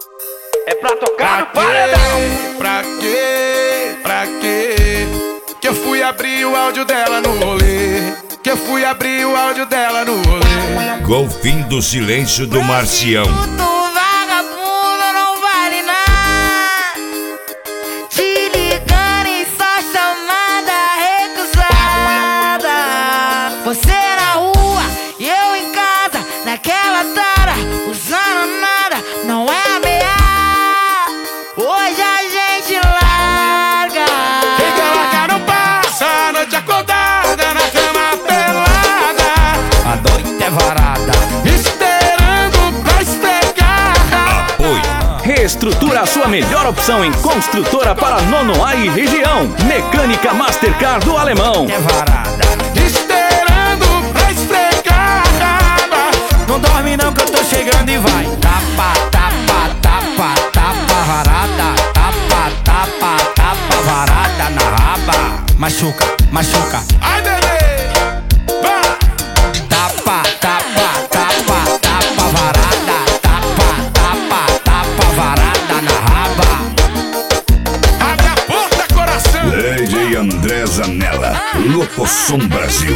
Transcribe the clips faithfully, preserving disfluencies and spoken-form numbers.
É pra tocar no Pra paredão. quê? Pra quê? Pra quê? Que eu fui abrir o áudio dela no rolê. Que eu fui abrir o áudio dela no rolê. Golfinho do silêncio do Marcião. Vagabundo não vale nada. Te ligando em só chamada recusada. Você na rua e eu em casa, naquela tara, usando nada, não é ameaça. Hoje a gente larga. Quem quer largar não passa a noite acordada na cama pelada. A noite é varada, esperando pra esfregar. Apoio. Reestrutura a sua melhor opção em construtora para Nonoá e região. Mecânica Mastercar do Alemão. é varada. Esperando pra esfregar. Não dorme não que eu tô chegando e vai. Tapa, tapa, tapa, tapa, varada. Tapa, tapa, tapa, varada na raba. Machuca, machuca. Ai, bebê, vai. Tapa, tapa, tapa, tapa, varada. Tapa, tapa, tapa, varada na raba. Abre a porta, coração. D J André Zanella, Locosom Brasil.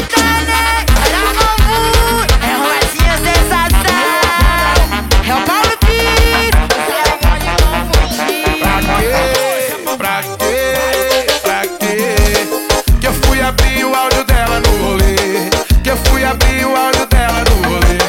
É roletinha sensação. É o Paulo Pires. Pra quê? Pra quê? Pra quê? Que eu fui abrir o áudio dela no rolê. Que eu fui abrir o áudio dela no rolê.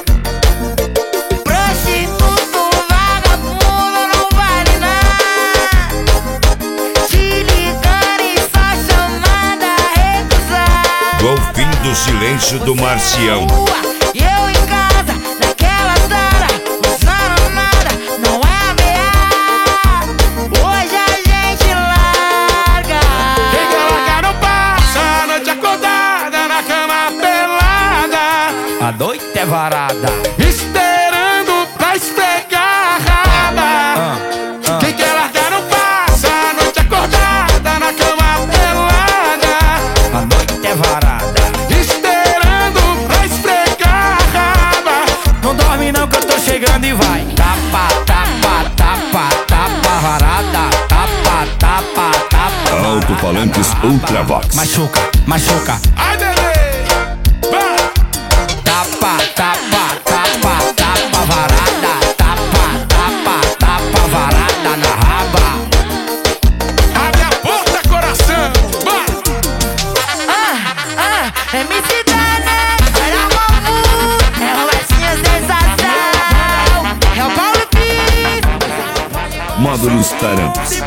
Prostituto, vagabundo não vale nada. Te ligando e só chamada recusada. Golfinho do silêncio do Marcião. E eu em casa, naquela tara, usando nada, não é ameaça. Hoje a gente larga. Quem quer largar não passa a noite acordada na cama pelada. A noite é varada. Esperando pra esfregar. Ah, ah. Quem quer largar não passa a noite acordada na cama pelada. A noite é varada. Esperando pra esfregar. Não dorme não que eu tô chegando e vai. Tapa, tapa, tapa, tapa, varada. Tapa, tapa, tapa. Alto-falantes Ultravox. Machuca, machuca. Ai, bebê, vai. Tapa, tapa, tapa, tapa, varada. Tapa, tapa, tapa, varada na raba. Abre a porta, coração. Vai. Ah, ah, M C Dana, olha o mamu. É roletinha sensação. É o Paulo Pires. Módulos Taramps.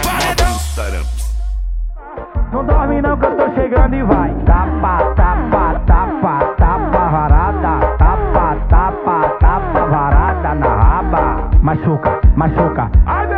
Não dorme não que eu tô chegando e vai. Tapa, tapa, tapa, tapa, varada. Tapa, tapa, tapa, varada na raba. Machuca, machuca. Ai,